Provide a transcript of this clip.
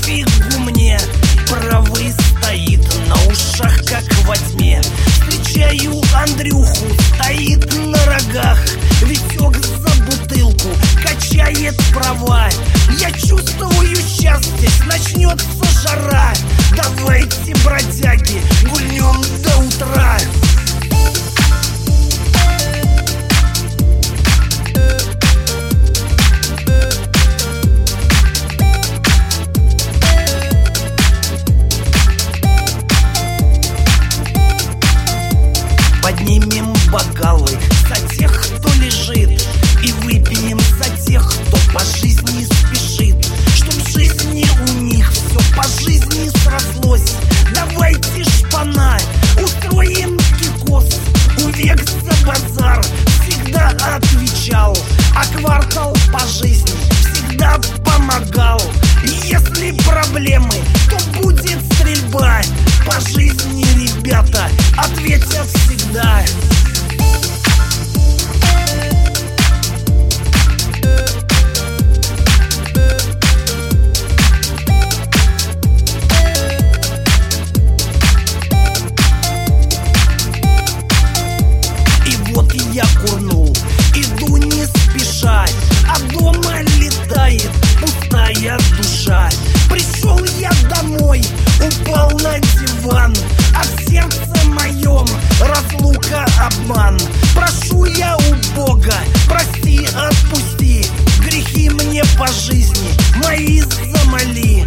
пофигу мне. Правый стоит на ушах, как во тьме. Встречаю Андрюху, стоит на рогах. Витек за бутылку качает права. Я чувствую, сейчас здесь начнется жара. Давайте, бродяги, гульнем до утра. Поднимем бокалы за тех, кто лежит, и выпьем за тех, кто по жизни спешит. Чтоб в жизни у них все по жизни срослось. Давайте шпана, устроим кикос. У Векса базар всегда отвечал, а квартал по жизни всегда помогал. Если проблемы, то будет стрельба. По жизни ребята ответят всегда. И вот я курнул, иду не спеша, а дома летает пустая душа. Пришел я домой, упал на диван, а в сердце моем разлука, обман. Прошу я у Бога, прости, отпусти, грехи мне по жизни мои замоли.